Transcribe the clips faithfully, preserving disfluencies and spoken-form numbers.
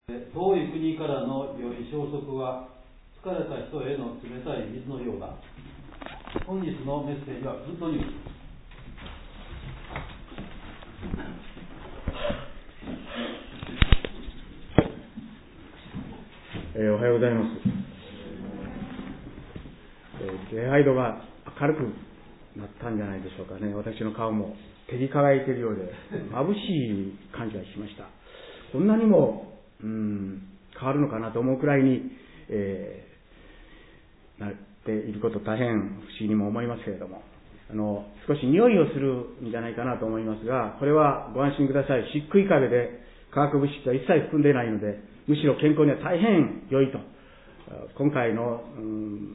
遠い国からの良い消息は疲れた人への冷たい水のようだ。本日のメッセージはグッドニュース。 えー、おはようございます。えー、礼拝度が明るくなったんじゃないでしょうかね。私の顔も照り輝いているようで眩しい感じがしました。こんなにもうーん変わるのかなと思うくらいに、えー、なっていること大変不思議にも思いますけれども、あの少し匂いをするんじゃないかなと思いますが、これはご安心ください。漆喰壁で化学物質は一切含んでいないので、むしろ健康には大変良いと。今回の、うん、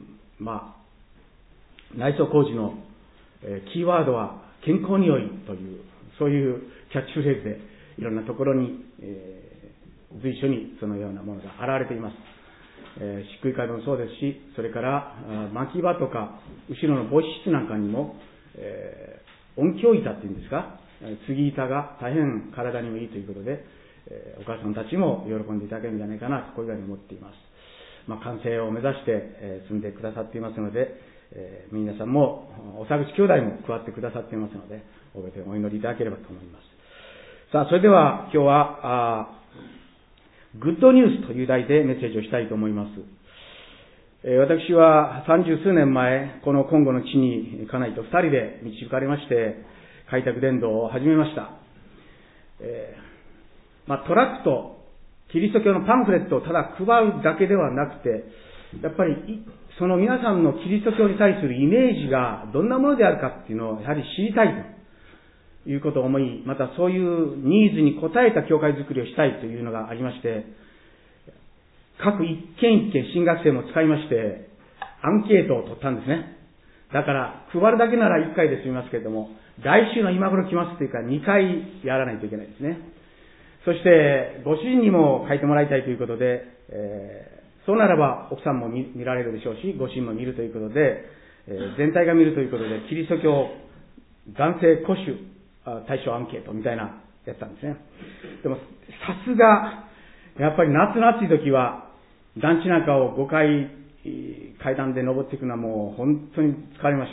まあ、内装工事の、えー、キーワードは健康に良いという、そういうキャッチフレーズでいろんなところに、えー、随所にそのようなものが現れています。えー、漆喰壁もそうですし、それから薪場とか後ろの母子室なんかにも、えー、音響板っていうんですか、杉板が大変体にもいいということで、えー、お母さんたちも喜んでいただけるんじゃないかなとこういうふうに思っています。まあ、完成を目指して、えー、住んでくださっていますので、えー、皆さんもおさぐち兄弟も加わってくださっていますので、おべてお祈りいただければと思います。さあ、それでは今日はあグッドニュースという題でメッセージをしたいと思います。えー、私は三十数年前、このコンゴの地に家内と二人で導かれまして、開拓伝道を始めました。えーまあ、トラクト、キリスト教のパンフレットをただ配るだけではなくて、やっぱりその皆さんのキリスト教に対するイメージがどんなものであるかっていうのをやはり知りたいということを思い、またそういうニーズに応えた教会づくりをしたいというのがありまして、各一軒一軒新学生も使いましてアンケートを取ったんですね。だから配るだけならいっかいで済みますけれども、来週の今頃来ますというかにかいやらないといけないですね。そしてご主人にも書いてもらいたいということで、えー、そうならば奥さんも 見, 見られるでしょうし、ご主人も見るということで、えー、全体が見るということで、キリスト教男性戸主対象アンケートみたいなやったんですね。でもさすがやっぱり夏の暑い時は団地なんかをごかい階段で登っていくのはもう本当に疲れました。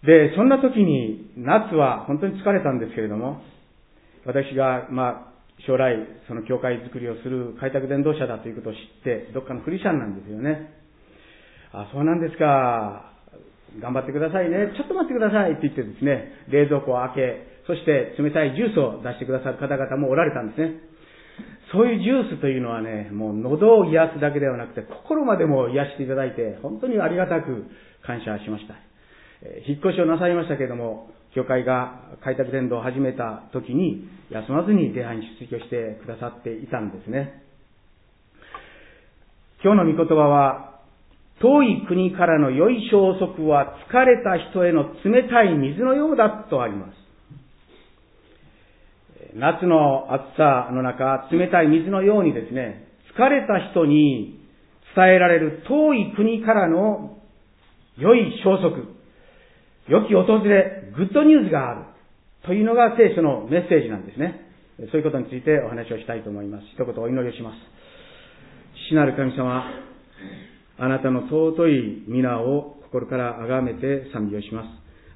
で、そんな時に夏は本当に疲れたんですけれども、私がまあ将来その教会づくりをする開拓伝道者だということを知って、どっかのクリスチャンなんですよね。あ、そうなんですか。頑張ってくださいね。ちょっと待ってくださいって言ってですね、冷蔵庫を開け、そして冷たいジュースを出してくださる方々もおられたんですね。そういうジュースというのはね、もう喉を癒すだけではなくて、心までも癒していただいて、本当にありがたく感謝しました。えー、引っ越しをなさいましたけれども、教会が開拓伝道を始めた時に、休まずに礼拝に出席をしてくださっていたんですね。今日の御言葉は、遠い国からの良い消息は疲れた人への冷たい水のようだとあります。夏の暑さの中、冷たい水のようにですね、疲れた人に伝えられる遠い国からの良い消息、良き訪れ、グッドニュースがあるというのが聖書のメッセージなんですね。そういうことについてお話をしたいと思います。一言お祈りをします。父なる神様、あなたの尊い皆を心から崇めて賛美をします。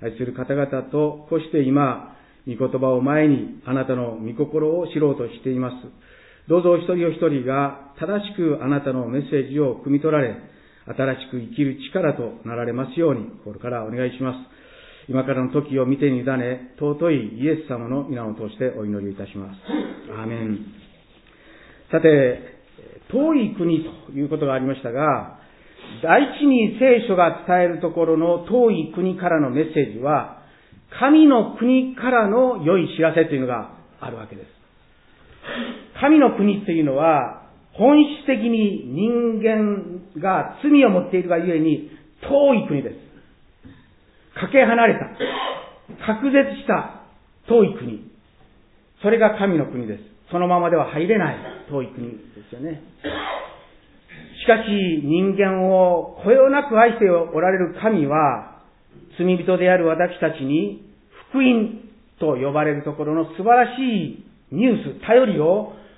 愛する方々とこうして今、御言葉を前にあなたの御心を知ろうとしています。どうぞお一人お一人が正しくあなたのメッセージを汲み取られ、新しく生きる力となられますように心からお願いします。今からの時を見てに委ね、尊いイエス様の皆を通してお祈りいたします。アーメン。さて、遠い国ということがありましたが、第一に聖書が伝えるところの遠い国からのメッセージは、神の国からの良い知らせというのがあるわけです。神の国というのは、本質的に人間が罪を持っているがゆえに遠い国です。かけ離れた、隔絶した遠い国。それが神の国です。そのままでは入れない遠い国ですよね。しかし人間をこよなく愛しておられる神は、罪人である私たちに福音と呼ばれるところの素晴らしいニュース、頼りを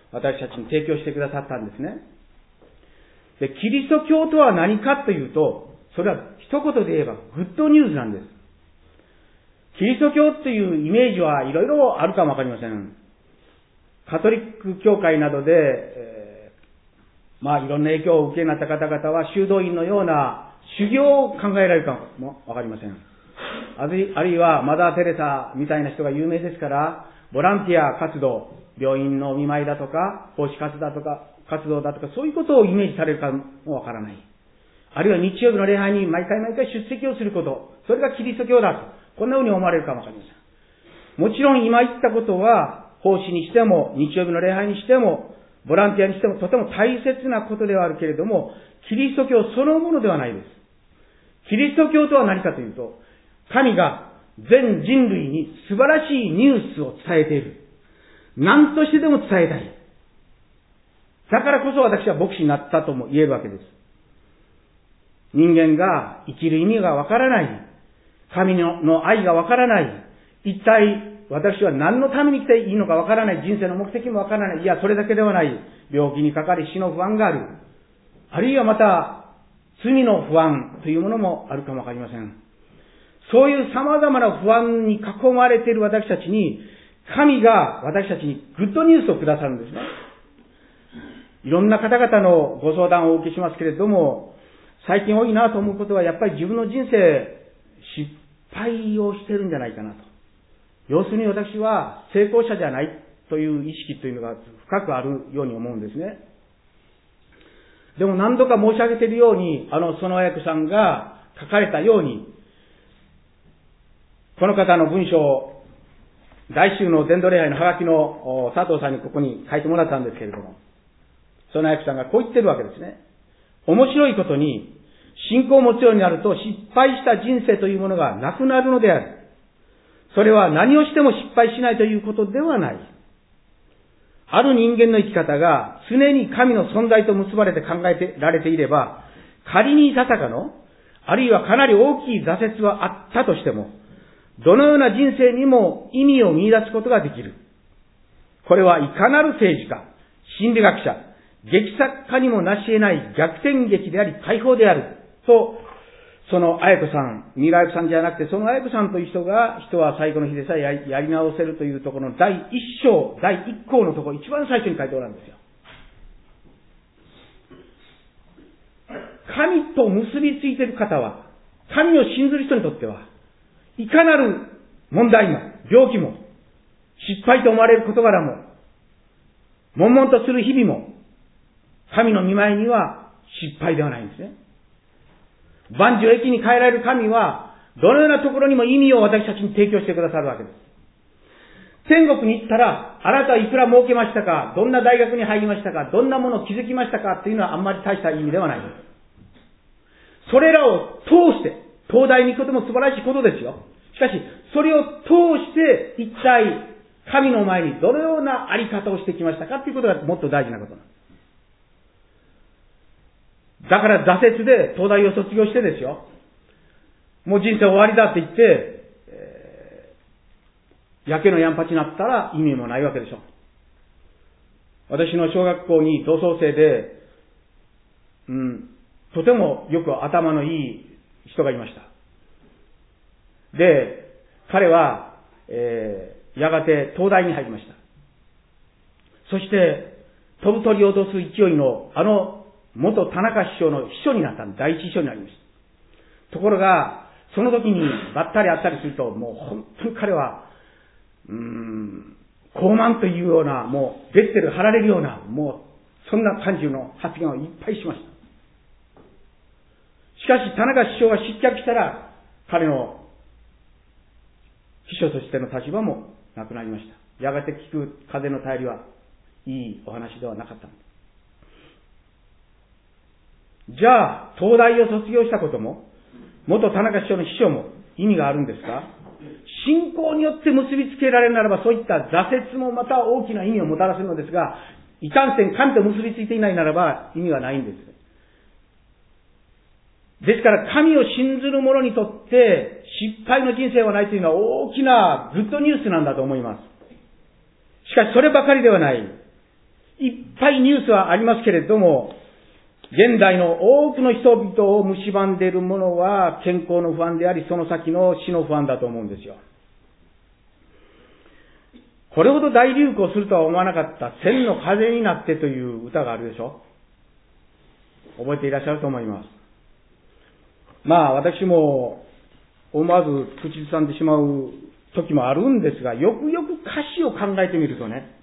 私たちに提供してくださったんですね。で、キリスト教とは何かというと、それは一言で言えばグッドニュースなんです。キリスト教というイメージはいろいろあるかもわかりません。カトリック教会などで、えー、まあいろんな影響をお受けになった方々は修道院のような修行を考えられるかもわかりません。あるいはマザー・テレサみたいな人が有名ですから、ボランティア活動、病院のお見舞いだとか、奉仕活動だとか、活動だとか、そういうことをイメージされるかもわからない。あるいは日曜日の礼拝に毎回毎回出席をすること、それがキリスト教だと。こんなふうに思われるかもわかりません。もちろん今言ったことは、奉仕にしても、日曜日の礼拝にしても、ボランティアにしても、とても大切なことではあるけれども、キリスト教そのものではないです。キリスト教とは何かというと、神が全人類に素晴らしいニュースを伝えている。何としてでも伝えたい。だからこそ私は牧師になったとも言えるわけです。人間が生きる意味がわからない。神の愛がわからない。一体私は何のために生きていいのかわからない。人生の目的もわからない。いや、それだけではない。病気にかかり死の不安がある。あるいはまた罪の不安というものもあるかもわかりません。そういう様々な不安に囲まれている私たちに、神が私たちにグッドニュースをくださるんですね。いろんな方々のご相談をお受けしますけれども、最近多いなと思うことは、やっぱり自分の人生、失敗をしてるんじゃないかなと。要するに私は成功者じゃないという意識というのが深くあるように思うんですね。でも何度か申し上げているように、あの、園役さんが書かれたように、この方の文章を、来週の伝道礼拝のハガキの佐藤さんにここに書いてもらったんですけれども、園役さんがこう言ってるわけですね。面白いことに、信仰を持つようになると失敗した人生というものがなくなるのである。それは何をしても失敗しないということではない。ある人間の生き方が常に神の存在と結ばれて考えてられていれば、仮にいささかの、あるいはかなり大きい挫折はあったとしても、どのような人生にも意味を見出すことができる。これはいかなる政治家、心理学者、劇作家にもなし得ない逆転劇であり解放である。と、その綾子さん、ミラーさんじゃなくて、その綾子さんという人が、人は最後の日でさえやり、やり直せるというところの第一章、第一項のところ、一番最初に書いておられるんですよ。神と結びついている方は、神を信ずる人にとっては、いかなる問題も、病気も、失敗と思われる事柄も、悶々とする日々も、神の御前には失敗ではないんですね。万事を益に変えられる神は、どのようなところにも意味を私たちに提供してくださるわけです。天国に行ったら、あなたはいくら儲けましたか、どんな大学に入りましたか、どんなものを築きましたかというのはあんまり大した意味ではないです。それらを通して、東大に行くことも素晴らしいことですよ。しかし、それを通して、一体、神の前にどのようなあり方をしてきましたかということがもっと大事なことなんです。だから挫折で東大を卒業してですよ。もう人生終わりだって言って、えー、やけのやんぱちになったら意味もないわけでしょ。私の小学校に同窓生で、うん、とてもよく頭のいい人がいました。で、彼は、えー、やがて東大に入りました。そして、飛ぶ鳥を落とす勢いのあの元田中首相の秘書になったんです。第一秘書になりました。ところが、その時にばったり会ったりすると、もう本当に彼は、うーん、高慢というような、もう、ベッテル貼られるような、もう、そんな感じの発言をいっぱいしました。しかし、田中首相が失脚したら、彼の秘書としての立場もなくなりました。やがて聞く風の便りは、いいお話ではなかったんです。じゃあ、東大を卒業したことも、元田中首相の秘書も意味があるんですか？信仰によって結びつけられるならば、そういった挫折もまた大きな意味をもたらせるのですが、いかんせん神と結びついていないならば意味がないんです。ですから神を信ずる者にとって失敗の人生はないというのは大きなグッドニュースなんだと思います。しかしそればかりではない。 いっぱいニュースはありますけれども、現代の多くの人々を蝕んでいるものは健康の不安であり、その先の死の不安だと思うんですよ。これほど大流行するとは思わなかった千の風になってという歌があるでしょ。覚えていらっしゃると思います。まあ私も思わず口ずさんでしまう時もあるんですが、よくよく歌詞を考えてみるとね、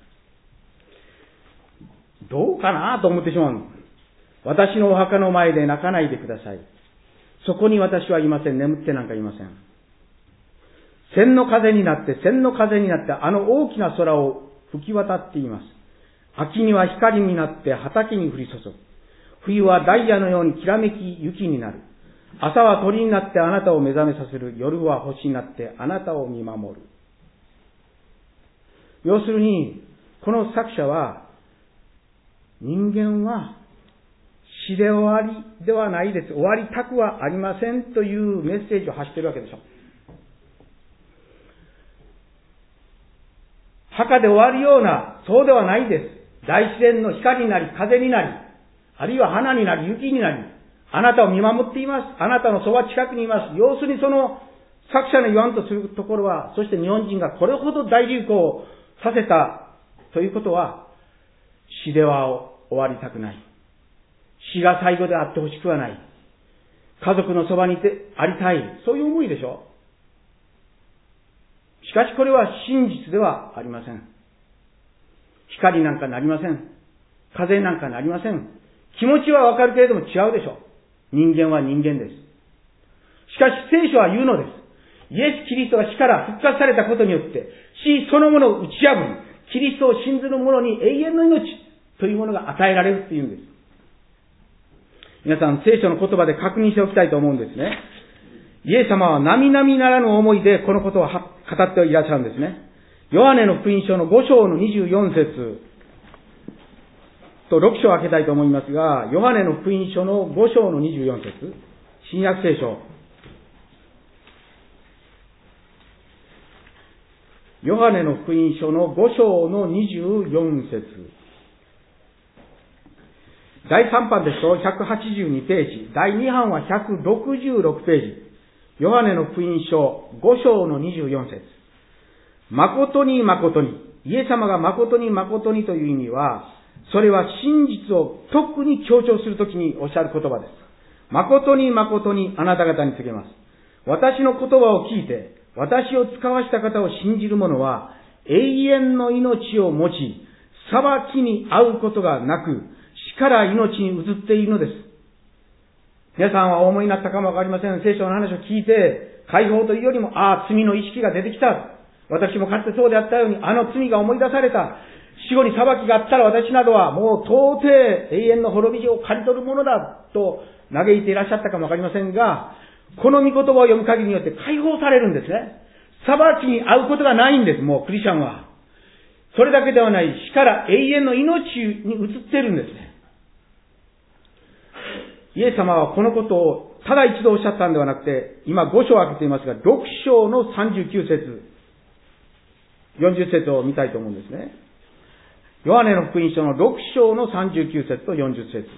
どうかなと思ってしまうの。私のお墓の前で泣かないでください。そこに私はいません。眠ってなんかいません。千の風になって、千の風になって、あの大きな空を吹き渡っています。秋には光になって畑に降り注ぐ。冬はダイヤのようにきらめき雪になる。朝は鳥になってあなたを目覚めさせる。夜は星になってあなたを見守る。要するに、この作者は、人間は死で終わりではないです。終わりたくはありませんというメッセージを発しているわけでしょ。墓で終わるような、そうではないです。大自然の光になり、風になり、あるいは花になり、雪になり、あなたを見守っています。あなたのそば近くにいます。要するにその作者の言わんとするところは、そして日本人がこれほど大流行させたということは、死では終わりたくない。死が最後であってほしくはない。家族のそばにいてありたい。そういう思いでしょ。しかしこれは真実ではありません。光なんかなりません。風なんかなりません。気持ちはわかるけれども違うでしょう。人間は人間です。しかし聖書は言うのです。イエス・キリストが死から復活されたことによって、死そのものを打ち破り、キリストを信ずる者に永遠の命というものが与えられるっていうんです。皆さん、聖書の言葉で確認しておきたいと思うんですね。イエス様は並々ならぬ思いでこのことを語っていらっしゃるんですね。ヨハネの福音書のご章のにじゅうよん節とろく章を開けたいと思いますが、ヨハネの福音書のご章のにじゅうよん節、新約聖書。ヨハネの福音書のご章のにじゅうよん節。だいさん版ですとひゃくはちじゅうにページ、だいに版はひゃくろくじゅうろくページ。ヨハネの福音書ご章のにじゅうよん節。誠に誠に、イエス様が誠に誠にという意味は、それは真実を特に強調するときにおっしゃる言葉です。誠に誠にあなた方に告げます。私の言葉を聞いて、私を使わした方を信じる者は、永遠の命を持ち、裁きに遭うことがなく、死から命に移っているのです。皆さんはお思いになったかもわかりません。聖書の話を聞いて、解放というよりも、ああ、罪の意識が出てきた。私もかつてそうであったように、あの罪が思い出された。死後に裁きがあったら私などはもう到底永遠の滅びを刈り取るものだと嘆いていらっしゃったかもわかりませんが、この御言葉を読む限りによって解放されるんですね。裁きに遭うことがないんです、もうクリスチャンは。それだけではない、死から永遠の命に移っているんですね。イエス様はこのことをただ一度おっしゃったんではなくて、今ご章を開けていますが、ろく章のさんじゅうきゅう節、よんじゅう節を見たいと思うんですね。ヨハネの福音書のろく章のさんじゅうきゅう節とよんじゅう節。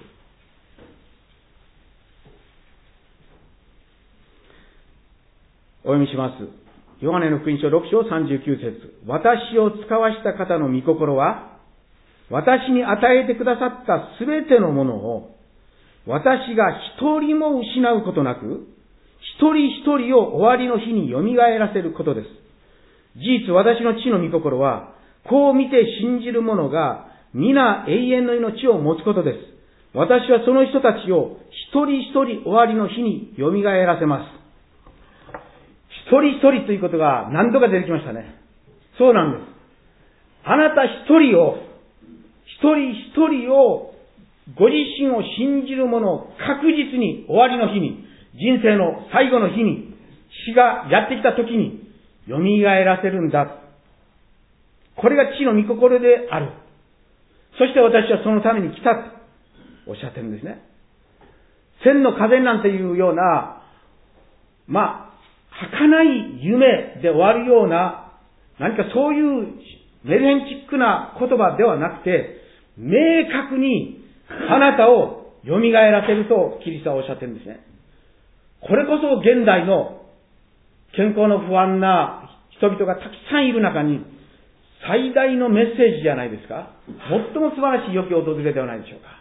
お読みします。ヨハネの福音書ろく章さんじゅうきゅう節。私を使わした方の御心は、私に与えてくださったすべてのものを、私が一人も失うことなく、一人一人を終わりの日に蘇らせることです。事実、私の父の御心は、こう見て信じる者が皆永遠の命を持つことです。私はその人たちを一人一人終わりの日に蘇らせます。一人一人ということが何度か出てきましたね。そうなんです。あなた一人を、一人一人を、ご自身を信じる者を確実に終わりの日に、人生の最後の日に、死がやってきた時に、蘇らせるんだ。これが父の御心である。そして私はそのために来たとおっしゃってるんですね。千の風なんていうような、まあ、儚い夢で終わるような、何かそういうメルヘンチックな言葉ではなくて、 明確にあなたを蘇らせるとキリストはおっしゃってるんですね。これこそ現代の健康の不安な人々がたくさんいる中に最大のメッセージじゃないですか。最も素晴らしい良き訪れではないでしょうか。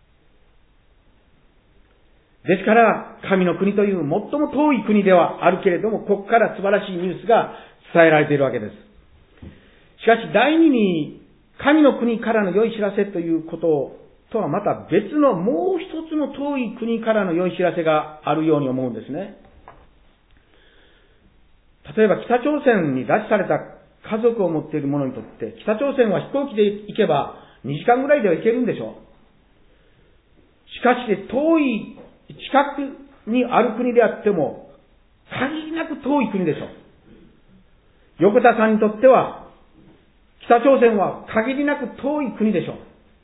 ですから、神の国という最も遠い国ではあるけれども、ここから素晴らしいニュースが伝えられているわけです。しかし、第二に、神の国からの良い知らせということとはまた別のもう一つの遠い国からの良い知らせがあるように思うんですね。例えば、北朝鮮に拉致された家族を持っている者にとって、北朝鮮は飛行機で行けばにじかんぐらいでは行けるんでしょう。しかし、遠い近くにある国であっても、限りなく遠い国でしょう。横田さんにとっては、北朝鮮は限りなく遠い国でしょう。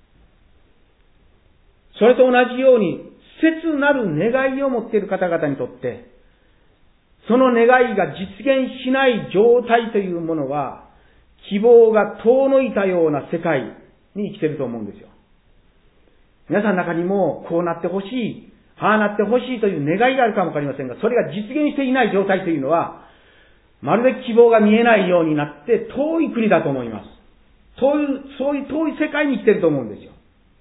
それと同じように、切なる願いを持っている方々にとって、その願いが実現しない状態というものは、希望が遠のいたような世界に生きていると思うんですよ。皆さんの中にも、こうなってほしい、ああなってほしいという願いがあるかもわかりませんが、それが実現していない状態というのは、まるで希望が見えないようになって遠い国だと思います。そういう、そういう遠い世界に生きていると思うんですよ。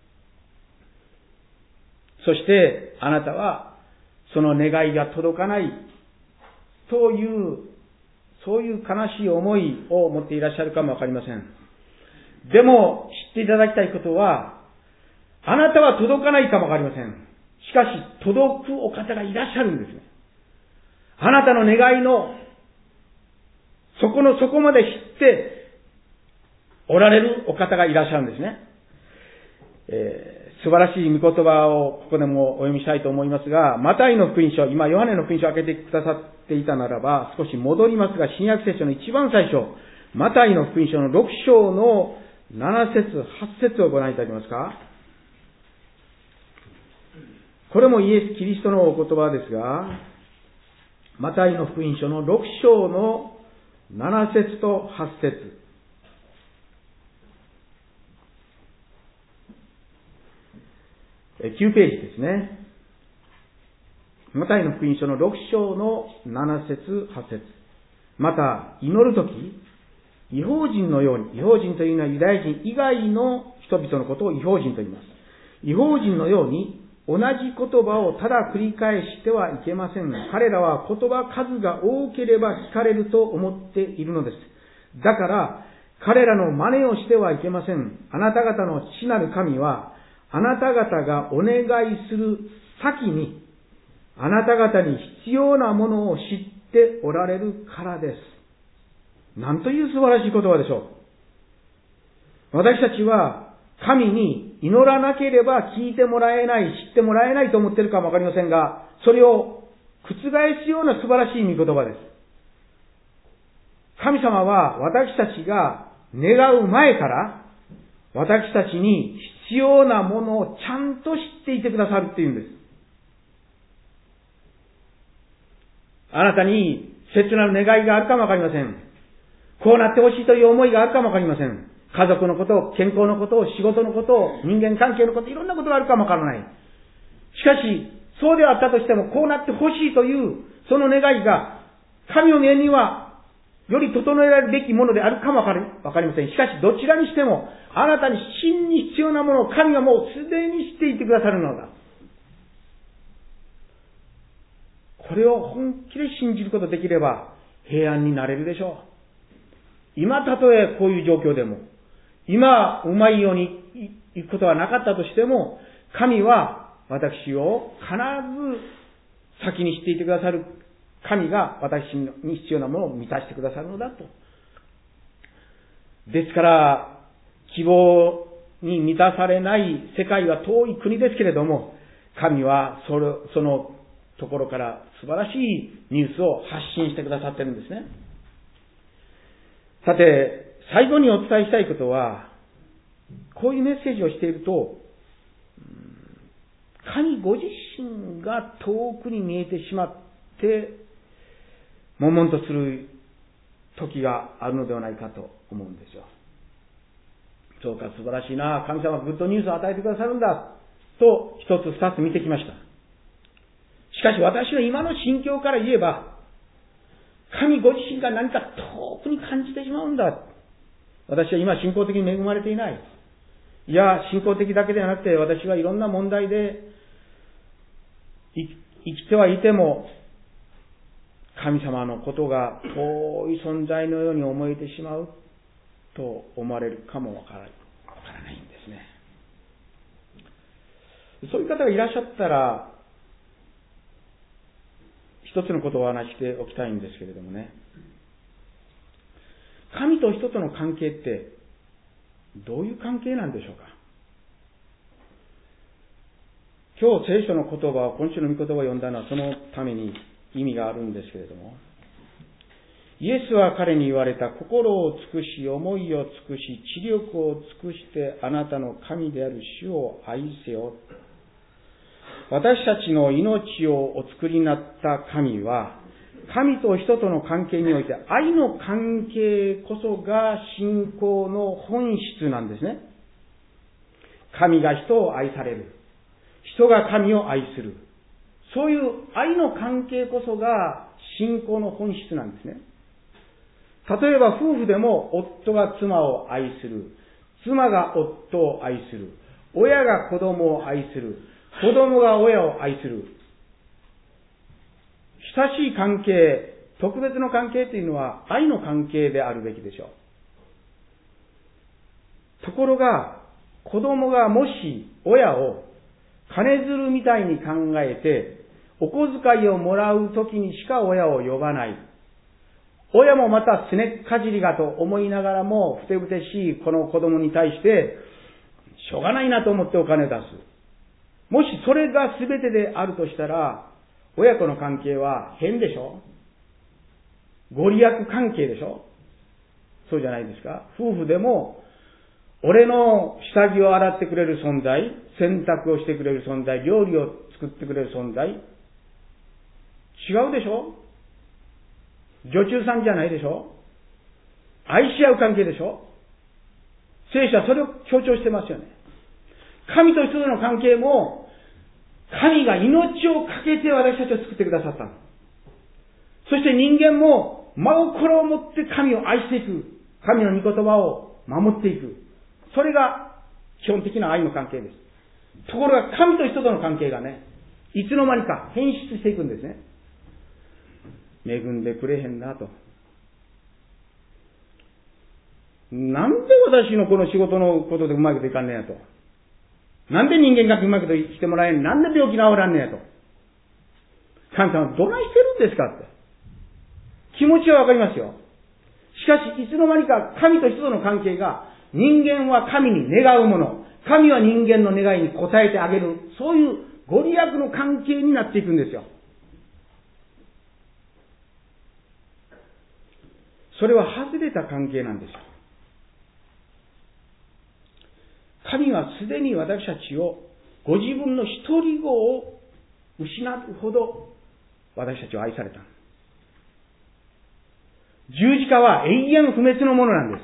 そして、あなたは、その願いが届かないという、そういう悲しい思いを持っていらっしゃるかもわかりません。でも、知っていただきたいことは、あなたは届かないかもわかりません。しかし、届くお方がいらっしゃるんですね。あなたの願いの、そこの底まで知っておられるお方がいらっしゃるんですね。えー、素晴らしい御言葉をここでもお読みしたいと思いますが、マタイの福音書、今ヨハネの福音書を開けてくださっていたならば、少し戻りますが、新約聖書の一番最初、マタイの福音書のろく章のなな節、はち節をご覧いただけますか。これもイエス・キリストのお言葉ですが、マタイの福音書のろく章のなな節とはち節。きゅうページですね。マタイの福音書のろく章のなな節、はち節。また、祈るとき、異邦人のように、異邦人というのはユダヤ人以外の人々のことを異邦人と言います。異邦人のように、同じ言葉をただ繰り返してはいけません。彼らは言葉数が多ければ聞かれると思っているのです。だから、彼らの真似をしてはいけません。あなた方の父なる神は、あなた方がお願いする先に、あなた方に必要なものを知っておられるからです。なんという素晴らしい言葉でしょう。私たちは、神に祈らなければ聞いてもらえない、知ってもらえないと思っているかもわかりませんが、それを覆すような素晴らしい御言葉です。神様は私たちが願う前から、私たちに必要なものをちゃんと知っていてくださるっていうんです。あなたに切なる願いがあるかもわかりません。こうなってほしいという思いがあるかもわかりません。家族のこと、健康のこと、仕事のこと、人間関係のこと、いろんなことがあるかもわからない。しかし、そうであったとしても、こうなってほしいという、その願いが、神の目には、より整えられるべきものであるかもわかりません。しかし、どちらにしても、あなたに真に必要なものを神はもうすでに知っていてくださるのだ。これを本気で信じることができれば、平安になれるでしょう。今、たとえこういう状況でも、今、うまいように行くことはなかったとしても、神は私を必ず先に知っていてくださる神が私に必要なものを満たしてくださるのだと。ですから、希望に満たされない世界は遠い国ですけれども、神はそれ、そのところから素晴らしいニュースを発信してくださっているんですね。さて、最後にお伝えしたいことは、こういうメッセージをしていると、神ご自身が遠くに見えてしまって、悶々とする時があるのではないかと思うんですよ。 そうか、素晴らしいな、神様はグッドニュースを与えてくださるんだと一つ二つ見てきました。しかし私は今の心境から言えば、神ご自身が何か遠くに感じてしまうんだ。私は今信仰的に恵まれていない。いや、信仰的だけではなくて、私はいろんな問題で生きてはいても、神様のことが遠い存在のように思えてしまうと思われるかもわからない、わからないんですね。そういう方がいらっしゃったら、一つのことをお話しておきたいんですけれどもね。神と人との関係ってどういう関係なんでしょうか。今日聖書の言葉を、今週の御言葉を読んだのはそのために意味があるんですけれども、イエスは彼に言われた。心を尽くし、思いを尽くし、知力を尽くしてあなたの神である主を愛せよ。私たちの命をお作りになった神は、神と人との関係において愛の関係こそが信仰の本質なんですね。神が人を愛される。人が神を愛する。そういう愛の関係こそが信仰の本質なんですね。例えば夫婦でも夫が妻を愛する。妻が夫を愛する。親が子供を愛する。子供が親を愛する。親しい関係、特別の関係というのは愛の関係であるべきでしょう。ところが、子供がもし親を金づるみたいに考えて、お小遣いをもらうときにしか親を呼ばない。親もまたすねっかじりがと思いながらも、ふてぶてしいこの子供に対して、しょうがないなと思ってお金を出す。もしそれが全てであるとしたら、親子の関係は変でしょ？ご利益関係でしょ？そうじゃないですか。夫婦でも、俺の下着を洗ってくれる存在、洗濯をしてくれる存在、料理を作ってくれる存在、違うでしょ？女中さんじゃないでしょ？愛し合う関係でしょ？聖書はそれを強調してますよね。神と人との関係も、神が命をかけて私たちを作ってくださったの。そして人間も真心を持って神を愛していく。神の御言葉を守っていく。それが基本的な愛の関係です。ところが神と人との関係がね、いつの間にか変質していくんですね。恵んでくれへんなと。なんで私のこの仕事のことでうまくいかんねやと。なんで人間がうまく生きてもらえん、なんで病気治らんねやと。神様はどないしてるんですかって。気持ちはわかりますよ。しかし、いつの間にか神と人との関係が、人間は神に願うもの、神は人間の願いに応えてあげる、そういうご利益の関係になっていくんですよ。それは外れた関係なんですよ。神はすでに私たちをご自分の一人子を失うほど私たちを愛された。十字架は永遠不滅のものなんです。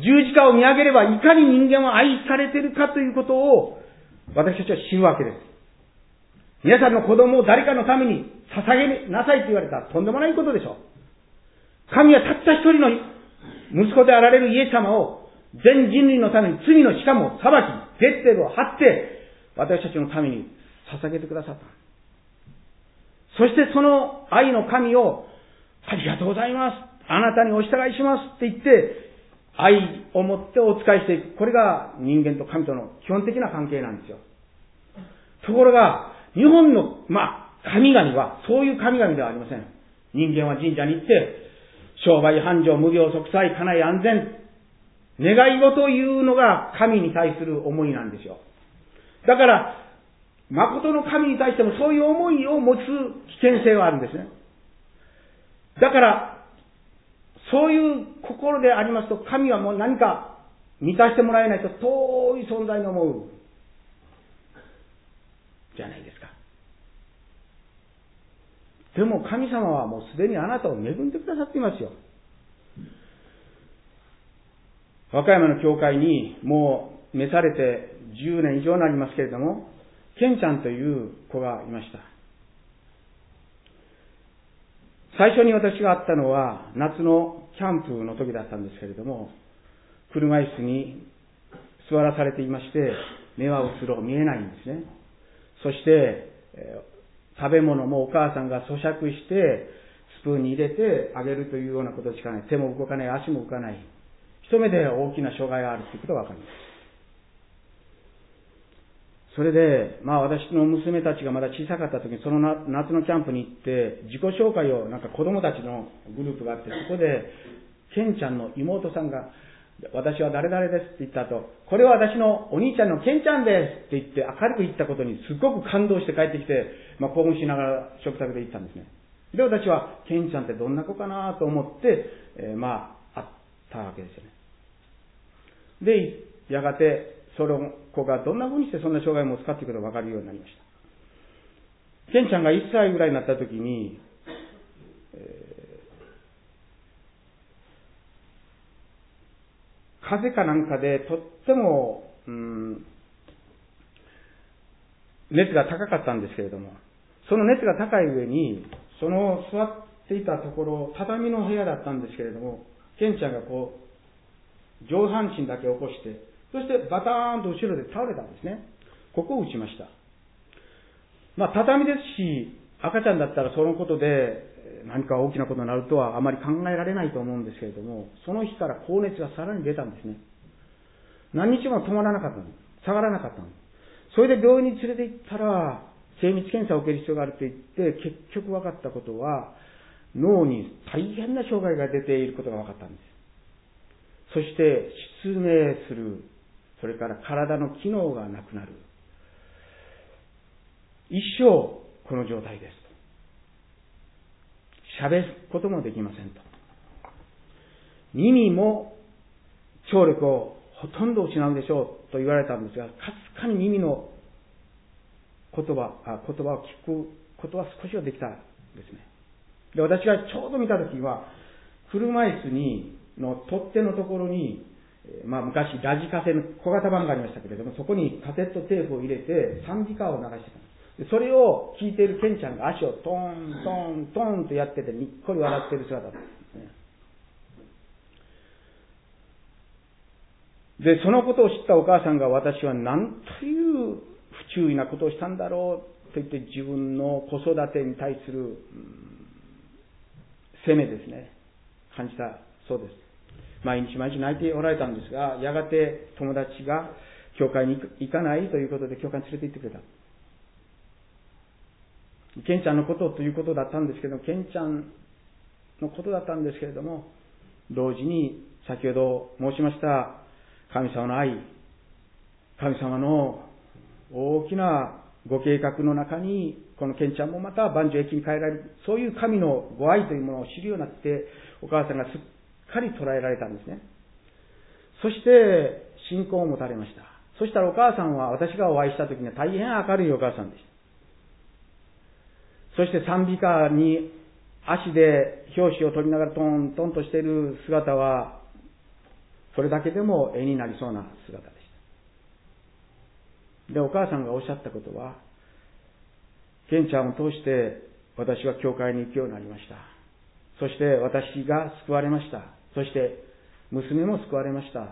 十字架を見上げればいかに人間は愛されているかということを私たちは知るわけです。皆さんの子供を誰かのために捧げなさいと言われたらとんでもないことでしょう。神はたった一人の息子であられるイエス様を全人類のために罪のしかも裁き、ゼッテルを張って私たちのために捧げてくださった。そしてその愛の神をありがとうございます。あなたにお従いしますって言って、愛を持ってお仕えしていく。これが人間と神との基本的な関係なんですよ。ところが、日本の、まあ、神々は、そういう神々ではありません。人間は神社に行って、商売繁盛、無病息災、家内安全、願い事を言うのが神に対する思いなんですよ。だから、誠の神に対してもそういう思いを持つ危険性があるんですね。だから、そういう心でありますと、神はもう何か満たしてもらえないと遠い存在に思う。じゃないですか。でも神様はもうすでにあなたを恵んでくださっていますよ。 和歌山の教会にもう召されてじゅうねん以上になりますけれども、ケンちゃんという子がいました。最初に私が会ったのは夏のキャンプの時だったんですけれども、車椅子に座らされていまして、目はうつろ、見えないんですね。そして、えー、食べ物もお母さんが咀嚼してスプーンに入れてあげるというようなことしかない。手も動かない、足も動かない。一目で大きな障害があるということがわかります。それで、まあ私の娘たちがまだ小さかった時に、その夏のキャンプに行って、自己紹介を、なんか子供たちのグループがあって、そこで、ケンちゃんの妹さんが、私は誰々ですって言った後、これは私のお兄ちゃんのケンちゃんですって言って、明るく言ったことにすごく感動して帰ってきて、まあ興奮しながら食卓で言ったんですね。で、私は、ケンちゃんってどんな子かなと思って、えー、まあ、会ったわけですよね。で、やがて、その子がどんな風にしてそんな障害を持つかということが分かるようになりました。ケンちゃんがいっさいぐらいになったときに、えー、風邪かなんかでとっても、うん、熱が高かったんですけれども、その熱が高い上に、その座っていたところ、畳の部屋だったんですけれども、ケンちゃんがこう、上半身だけ起こして、そしてバターンと後ろで倒れたんですね。ここを打ちました。まあ畳ですし、赤ちゃんだったらそのことで何か大きなことになるとはあまり考えられないと思うんですけれども、その日から高熱がさらに出たんですね。何日も止まらなかったの。下がらなかったの。それで病院に連れて行ったら、精密検査を受ける必要があると言って、結局分かったことは、脳に大変な障害が出ていることが分かったんです。そして失明する。それから体の機能がなくなる。一生この状態ですと。喋ることもできませんと。耳も聴力をほとんど失うでしょうと言われたんですが、かすかに耳の言葉、あ言葉を聞くことは少しはできたんですね。で、私がちょうど見たときは、車椅子にの取っ手のところに、まあ昔ラジカセの小型版がありましたけれども、そこにカセットテープを入れて賛美歌を流してたんです。それを聞いているケンちゃんが足をトーントーントーンとやっててにっこり笑っている姿ですね。で、そのことを知ったお母さんが、私は何という不注意なことをしたんだろうと言って、自分の子育てに対する、うん、責めですね、感じたそうです。毎日毎日泣いておられたんですが、やがて友達が教会に行かないということで教会に連れて行ってくれた。ケンちゃんのことということだったんですけども、ケンちゃんのことだったんですけれども、同時に先ほど申しました神様の愛、神様の大きなご計画の中に、このケンちゃんもまた万事益に変えられる、そういう神のご愛というものを知るようになって、お母さんがすっかり捉えられたんですね。そして信仰を持たれました。そしたらお母さんは、私がお会いした時には大変明るいお母さんでした。そして賛美歌に足で拍子を取りながらトントンとしている姿は、それだけでも絵になりそうな姿でした。で、お母さんがおっしゃったことは、ケンちゃんを通して私は教会に行くようになりました。そして私が救われました。そして娘も救われました。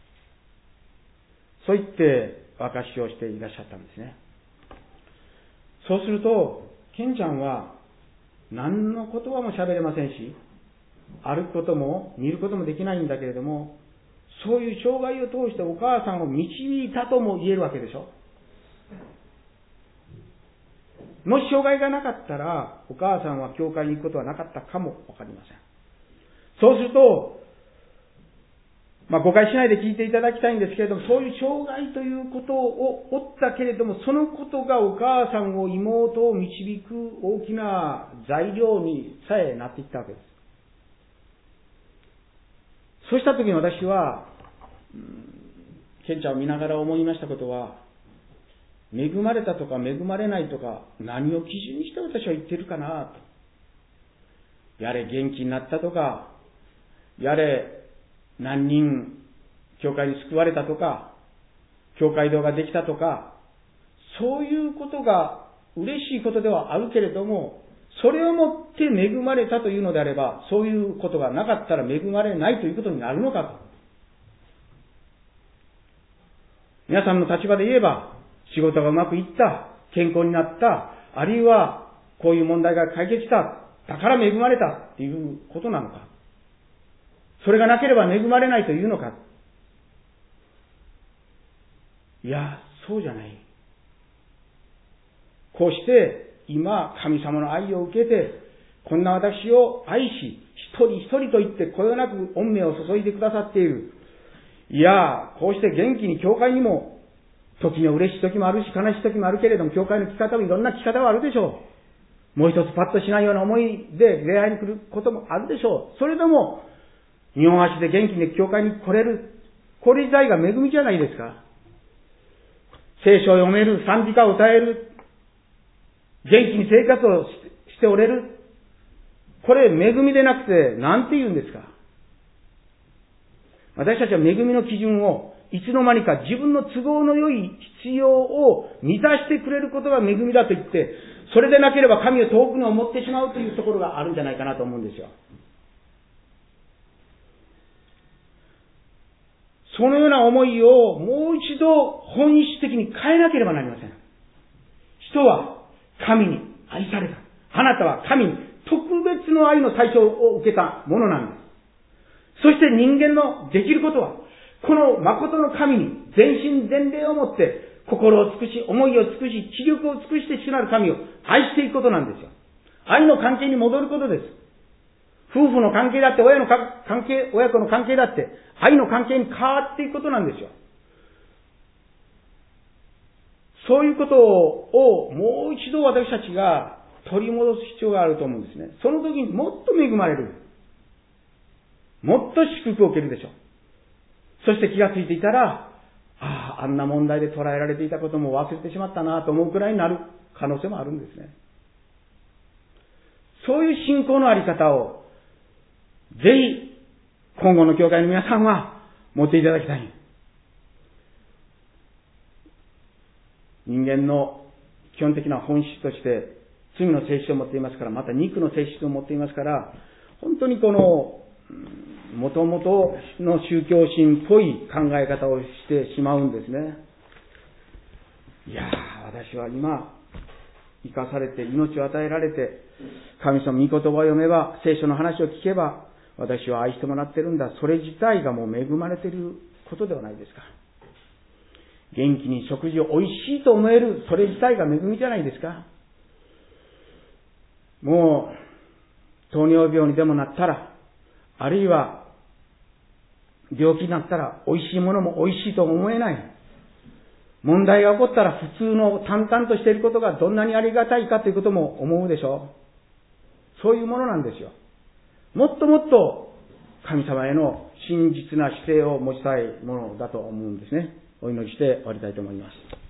そう言って証しをしていらっしゃったんですね。そうすると、ケンちゃんは何の言葉も喋れませんし、歩くことも見ることもできないんだけれども、そういう障害を通してお母さんを導いたとも言えるわけでしょ。もし障害がなかったら、お母さんは教会に行くことはなかったかもわかりません。そうすると、まあ誤解しないで聞いていただきたいんですけれども、そういう障害ということを負ったけれども、そのことがお母さんを、妹を導く大きな材料にさえなっていったわけです。そうしたときに私は、うん、ケンちゃんを見ながら思いましたことは、恵まれたとか恵まれないとか、何を基準にして私は言っているかなと。やれ元気になったとか、やれ何人教会に救われたとか、教会堂ができたとか、そういうことが嬉しいことではあるけれども、それをもって恵まれたというのであれば、そういうことがなかったら恵まれないということになるのかと。皆さんの立場で言えば、仕事がうまくいった、健康になった、あるいはこういう問題が解決した、だから恵まれたっていうことなのか。それがなければ恵まれないというのか。いや、そうじゃない。こうして今神様の愛を受けて、こんな私を愛し、一人一人と言ってこよなく御目を注いでくださっている。いや、こうして元気に教会にも、時には嬉しい時もあるし、悲しい時もあるけれども、教会の来方もいろんな来方はあるでしょう。もう一つパッとしないような思いで礼拝に来ることもあるでしょう。それでも、日本足で元気に教会に来れる。これ自体が恵みじゃないですか。聖書を読める、賛美歌を歌える。元気に生活をしておれる。これ恵みでなくて何て言うんですか。私たちは恵みの基準をいつの間にか自分の都合の良い必要を満たしてくれることが恵みだと言って、それでなければ神を遠くに思ってしまうというところがあるんじゃないかなと思うんですよ。そのような思いをもう一度本質的に変えなければなりません。人は神に愛された。あなたは神に特別の愛の対象を受けたものなんです。そして人間のできることは、この誠の神に全身全霊をもって心を尽くし、思いを尽くし、気力を尽くして主なる神を愛していくことなんですよ。愛の関係に戻ることです。夫婦の関係だって、親の関係、親子の関係だって、愛の関係に変わっていくことなんですよ。そういうことをもう一度私たちが取り戻す必要があると思うんですね。その時にもっと恵まれる。もっと祝福を受けるでしょう。そして気がついていたら、ああ、あんな問題で捉えられていたことも忘れてしまったなと思うくらいになる可能性もあるんですね。そういう信仰のあり方を、ぜひ、今後の教会の皆さんは持っていただきたい。人間の基本的な本質として、罪の性質を持っていますから、また肉の性質を持っていますから、本当にこの、もともとの宗教心っぽい考え方をしてしまうんですね。いやー、私は今、生かされて、命を与えられて、神様の御言葉を読めば、聖書の話を聞けば、私は愛してもらってるんだ。それ自体がもう恵まれていることではないですか。元気に食事を美味しいと思える、それ自体が恵みじゃないですか。もう、糖尿病にでもなったら、あるいは、病気になったら、美味しいものも美味しいと思えない。問題が起こったら、普通の淡々としていることがどんなにありがたいかということも思うでしょう。そういうものなんですよ。もっともっと、神様への真実な姿勢を持ちたいものだと思うんですね。お祈りして終わりたいと思います。